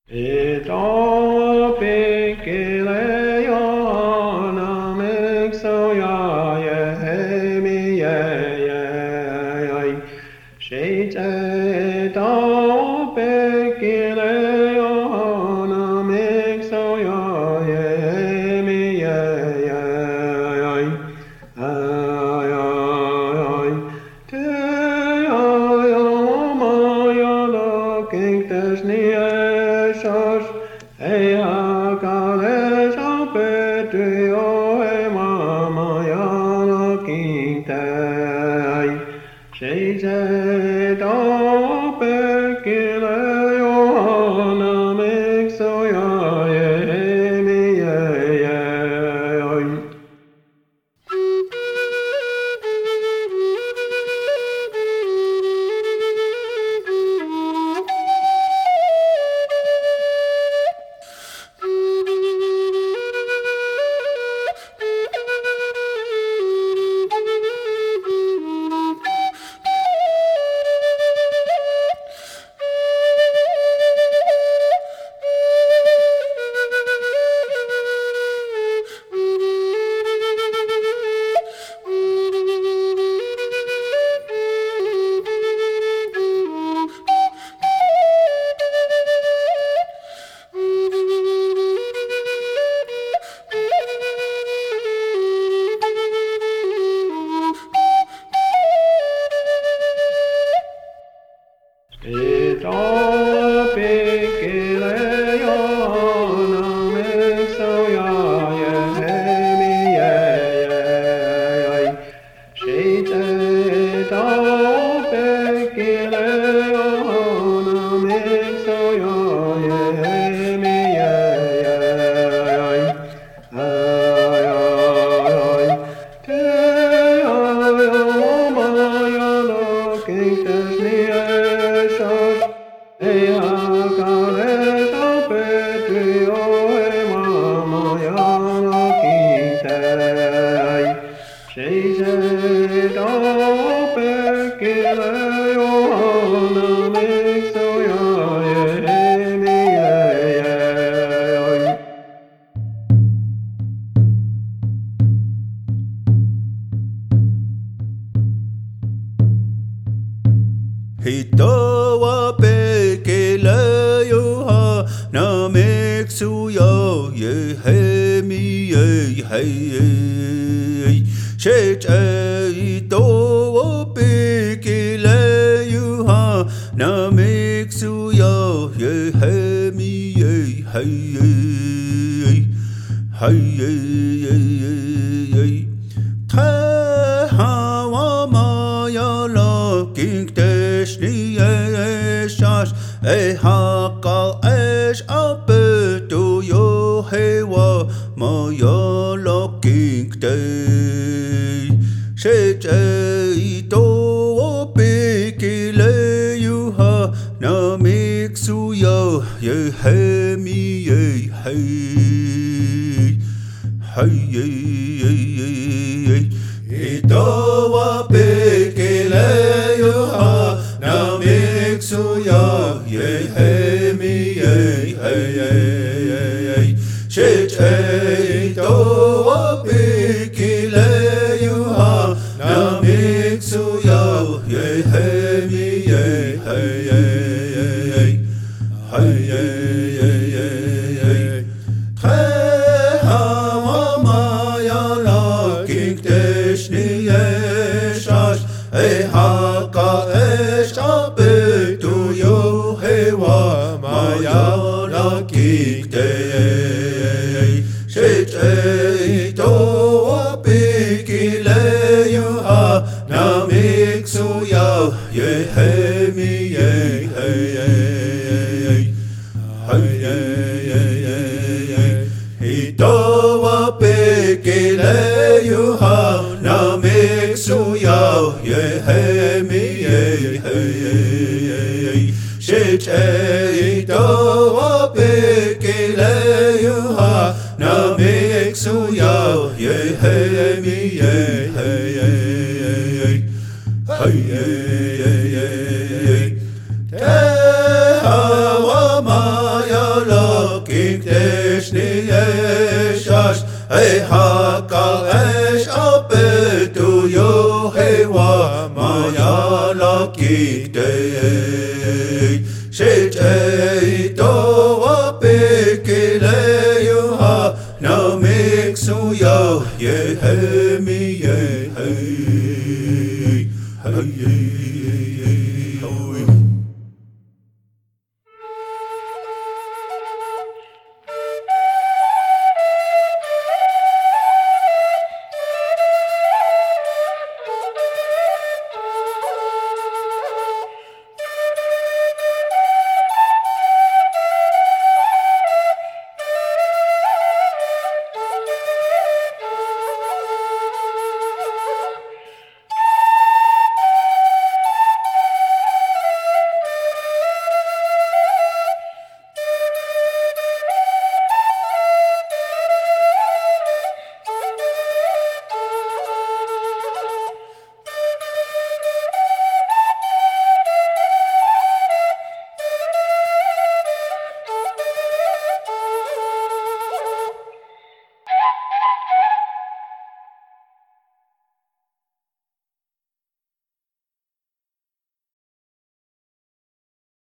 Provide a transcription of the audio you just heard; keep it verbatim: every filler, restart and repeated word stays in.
Ito pikileona mixoya yehemi yey Shite to pikileona mixoya yehemi yey ay ay te ay maya la kinktes nie Sos ea kales apetio e mama yana kintai Seise to pekile Johanna mixoja Jehemi jejej Ito pikile Johanna mixoja Jehemi jejej Shite to pikile Johanna mixoja Jehemi jejej ay ay te ay maya la kinktes nie Ea kales apetio e mama yana kintai Seise to pekile Johanna mixoja Jehemi jejej Hitoa pekele Johanna mixoja Jehemi jejej Shite itoa pekele Johanna mixoja Jehemi jejej Hey Te hawa maya la kinktes niesas E haka es apetu yo hewa maya la kinktes Sete ito pikile Johanna mixoja Jehemi jejej Hey Ito pikile Johanna mixoja Jehemi jejej Shite ito pikile Johanna mixoja Jehemi jejej Te hawa maya la kinktes niesas E haka es apetu yo hewa maya la kinktes Shite ito pikile Johanna mixoja Jehemi jejej Ito pikile Johanna mixoja Jehemi jejej Shite ito pikile Johanna mixoja Jehemi jejej Hey Te hawa maya hey haka esh apetu yo hey wa maya lakite shete to apekele yo ha na mixu yo ye hey me ye hey hey